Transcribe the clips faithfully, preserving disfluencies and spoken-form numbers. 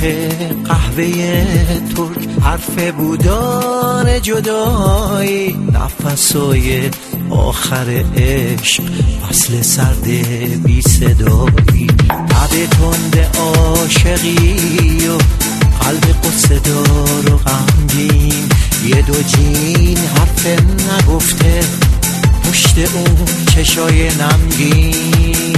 قهوه ترک، حرف بودار جدایی، نفسای آخر عشق، فصل سرد بی صدایی، تب تند عاشقی و قلب قصه دار و غمگین، یه دو جین حرف نگفته پشت اون چشای نمگین،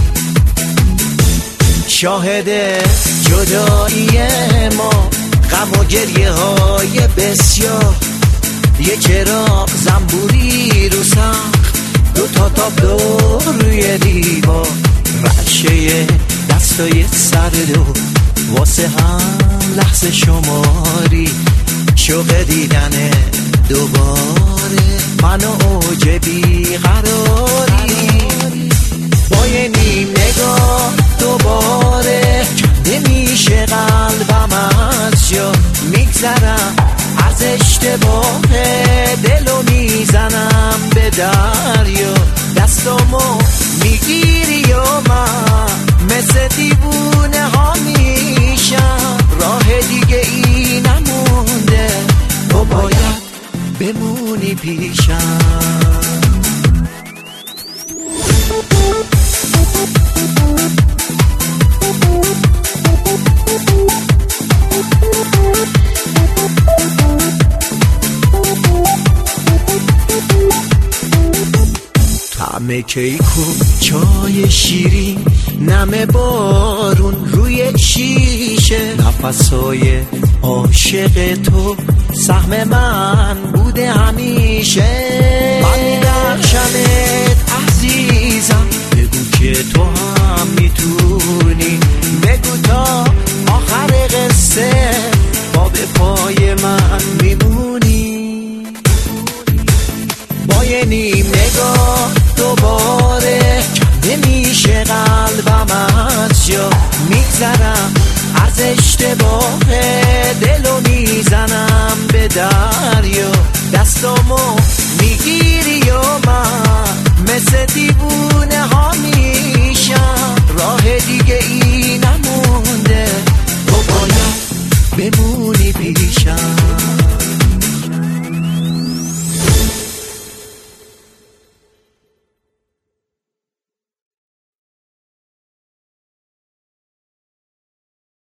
شاهد جدایی ما، غم و گریه های بسیار، یه چراغ زنبوری رو سقف، دو تا تابلو روی دیوار، رعشه دستای سرد و واسه هم لحظه شماری، شوق دیدن دوباره من و اوج بیقراری، با یه نیم نگاه دوباره نمیشه قلبم از جا، میگذرم از اشتباه دلو میزنم به دریا، دستامو میگیری و من مثل دیوونه ها میشم، راه دیگه ای نمونده تو باید بمونی پیشم. طعم کیک و چای شیرین، نم بارون روی شیشه، نفسای عاشق تو سهم من بوده همیشه، من میبخشمت عزیزم، بگو که تو هم میتونی، بگو تا آخر قصه با به پای من میمونی، با یه نیم نگاه دوباره نمیشه قلبم از جا، میگذرم از اشتباه دلو میزنم به دریا، دستامو میگیری و من مثل دیوونه ها میشم، راه دیگه ای نمونده تو باید بمونی پیشم.